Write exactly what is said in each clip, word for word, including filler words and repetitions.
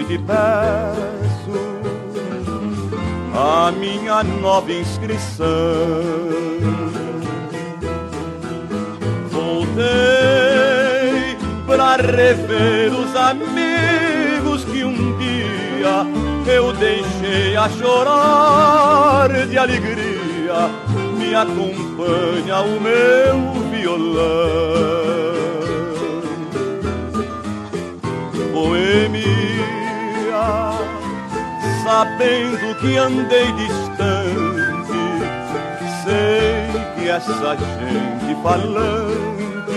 te peço a minha nova inscrição. Voltei pra rever os amigos que um dia eu deixei a chorar de alegria. Me acompanha o meu violão. Boêmia, sabendo que andei distante, sei que essa gente falante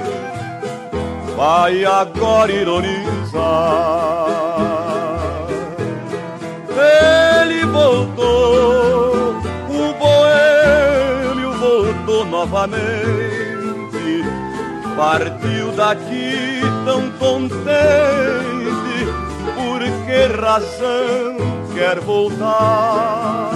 vai agora ironizar. Ele voltou, o boêmio voltou novamente, partiu daqui tão contente. Por que razão quer voltar?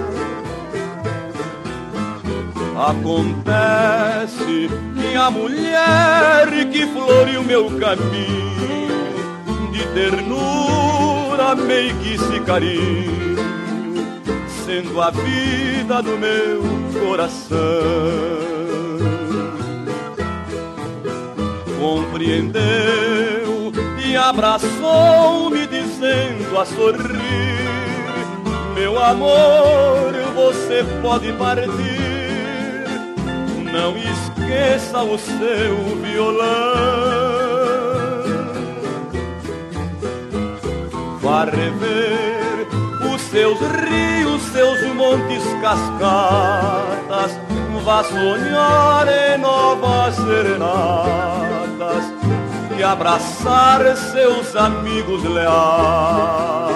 Acontece que a mulher que floreou meu caminho, de ternura, meiguice e carinho, sendo a vida do meu coração, compreendeu e abraçou-me dizendo a sorrir: meu amor, você pode partir, não esqueça o seu violão. Vá rever os seus rios, seus montes, cascatas, vá sonhar em novas serenatas e abraçar seus amigos leais.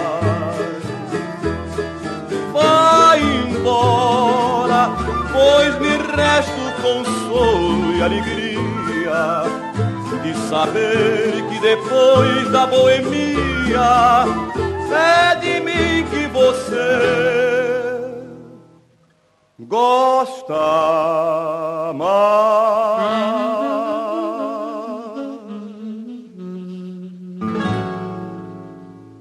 Vai embora, pois me resta o consolo e alegria de saber que depois da boemia é de mim que você gosta mais.